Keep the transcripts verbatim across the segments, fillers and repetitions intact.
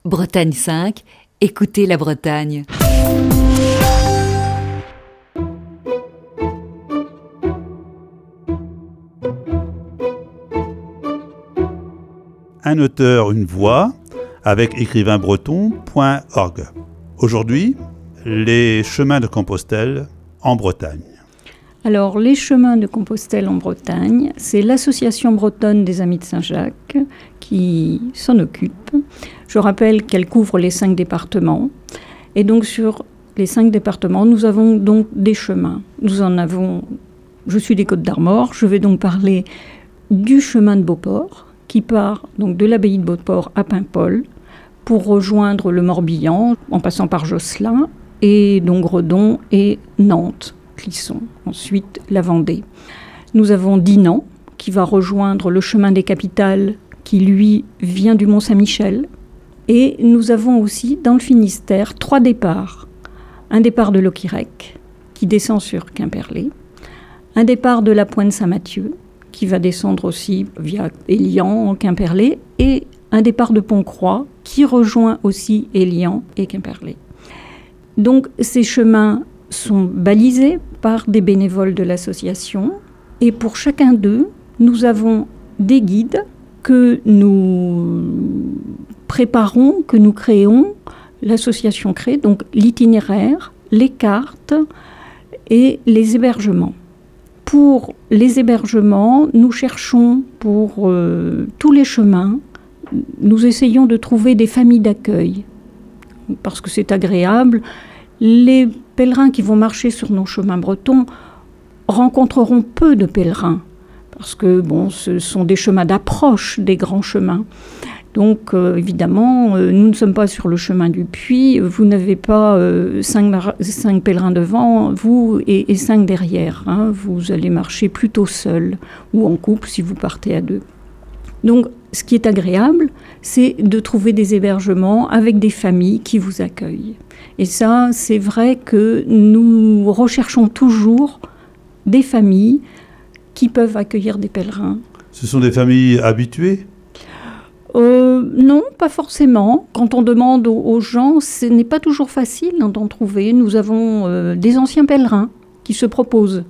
Bretagne cinq, écoutez la Bretagne. Un auteur, une voix, avec écrivain breton point org. Aujourd'hui, les chemins de Compostelle en Bretagne. Alors, les chemins de Compostelle en Bretagne, c'est l'association bretonne des Amis de Saint-Jacques qui s'en occupe. Je rappelle qu'elle couvre les cinq départements. Et donc, sur les cinq départements, nous avons donc des chemins. Nous en avons, je suis des Côtes-d'Armor, je vais donc parler du chemin de Beauport, qui part donc de l'abbaye de Beauport à Paimpol, pour rejoindre le Morbihan, en passant par Josselin, et donc Redon et Nantes. Clisson, ensuite la Vendée. Nous avons Dinan, qui va rejoindre le chemin des capitales, qui lui vient du Mont-Saint-Michel. Et nous avons aussi, dans le Finistère, trois départs. Un départ de Loquirec, qui descend sur Quimperlé. Un départ de la Pointe Saint-Mathieu, qui va descendre aussi via Élian, Quimperlé. Et un départ de Pont-Croix, qui rejoint aussi Élian et Quimperlé. Donc ces chemins sont balisés par des bénévoles de l'association. Et pour chacun d'eux, nous avons des guides que nous préparons, que nous créons. L'association crée donc l'itinéraire, les cartes et les hébergements. Pour les hébergements, nous cherchons pour euh, tous les chemins, nous essayons de trouver des familles d'accueil, parce que c'est agréable. Les pèlerins qui vont marcher sur nos chemins bretons rencontreront peu de pèlerins, parce que bon, ce sont des chemins d'approche des grands chemins. Donc euh, évidemment, euh, nous ne sommes pas sur le chemin du Puy, vous n'avez pas euh, cinq, mar- cinq pèlerins devant vous et, et cinq derrière. Hein. Vous allez marcher plutôt seul ou en couple si vous partez à deux. Donc ce qui est agréable, c'est de trouver des hébergements avec des familles qui vous accueillent. Et ça, c'est vrai que nous recherchons toujours des familles qui peuvent accueillir des pèlerins. Ce sont des familles habituées ? euh, Non, pas forcément. Quand on demande aux, aux gens, ce n'est pas toujours facile hein, d'en trouver. Nous avons euh, des anciens pèlerins qui se proposent.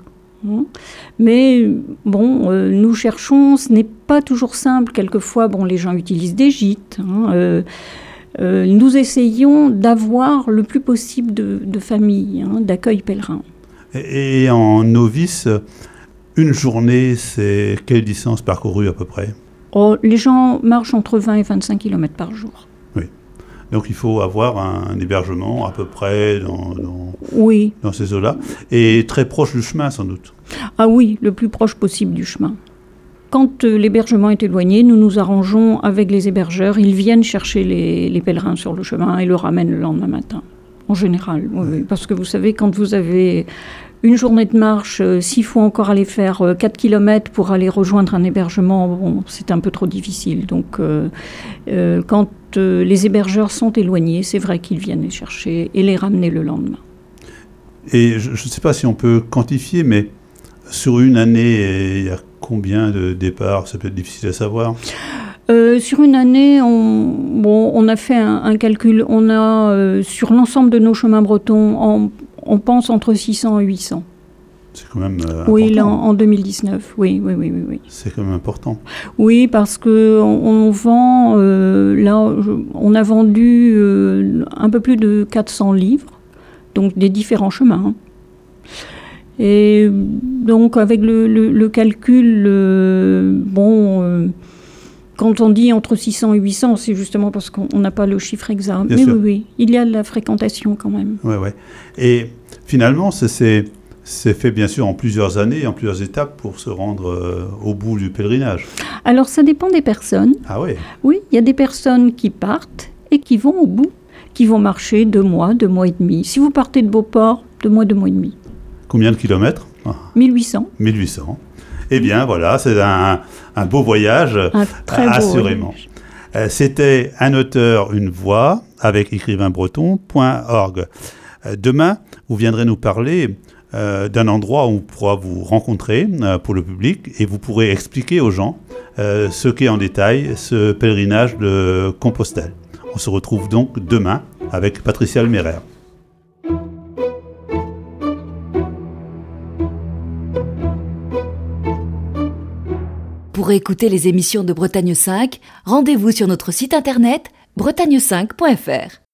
Mais bon, euh, nous cherchons, ce n'est pas toujours simple. Quelquefois, bon, les gens utilisent des gîtes. Hein, euh, euh, nous essayons d'avoir le plus possible de, de familles, hein, d'accueil pèlerin. Et, et en novice, une journée, c'est quelle distance parcourue à peu près ? Oh, les gens marchent entre vingt et vingt-cinq kilomètres par jour. Oui. Donc il faut avoir un, un hébergement à peu près dans, dans, oui. dans ces eaux-là, et très proche du chemin sans doute. Ah oui, le plus proche possible du chemin. Quand euh, l'hébergement est éloigné, nous nous arrangeons avec les hébergeurs. Ils viennent chercher les, les pèlerins sur le chemin et le ramènent le lendemain matin, en général. Oui, oui. Parce que vous savez, quand vous avez une journée de marche, euh, s'il faut encore aller faire euh, quatre kilomètres pour aller rejoindre un hébergement, bon, c'est un peu trop difficile. Donc, euh, euh, quand euh, les hébergeurs sont éloignés, c'est vrai qu'ils viennent les chercher et les ramener le lendemain. Et je ne sais pas si on peut quantifier, mais sur une année, il y a combien de départs ? Ça peut être difficile à savoir. Euh, sur une année, on, bon, on a fait un, un calcul. On a, euh, sur l'ensemble de nos chemins bretons, on, on pense entre six cents et huit cents. C'est quand même euh, oui, important. Là, en, en deux mille dix-neuf, oui, oui, oui, oui, oui. C'est quand même important. Oui, parce qu'on on vend, euh, là, on a vendu euh, un peu plus de quatre cents livres, donc des différents chemins. Et donc, avec le, le, le calcul, euh, bon... Euh, Quand on dit entre six cents et huit cents, c'est justement parce qu'on n'a pas le chiffre exact. Bien Mais sûr. oui, oui, il y a de la fréquentation quand même. Ouais, ouais. Et finalement, c'est, c'est, c'est fait bien sûr en plusieurs années, en plusieurs étapes pour se rendre euh, au bout du pèlerinage. Alors, ça dépend des personnes. Ah oui. Oui, il y a des personnes qui partent et qui vont au bout, qui vont marcher deux mois, deux mois et demi. Si vous partez de Beauport, deux mois, deux mois et demi. Combien de kilomètres ? ah. mille huit cents. mille huit cents. Eh bien, voilà, c'est un, un beau voyage, un très beau assurément. Voyage. C'était Un auteur, une voix, avec écrivain breton point org. Demain, vous viendrez nous parler euh, d'un endroit où on pourra vous rencontrer euh, pour le public, et vous pourrez expliquer aux gens euh, ce qu'est en détail ce pèlerinage de Compostelle. On se retrouve donc demain avec Patricia Almerer. Pour écouter les émissions de Bretagne cinq, rendez-vous sur notre site internet bretagne cinq point f r.